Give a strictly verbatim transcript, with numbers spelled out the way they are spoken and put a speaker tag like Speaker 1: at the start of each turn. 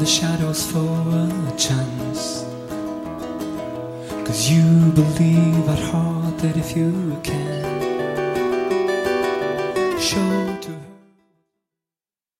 Speaker 1: the shadows for a chance. Cause you believe at heart that if you can show to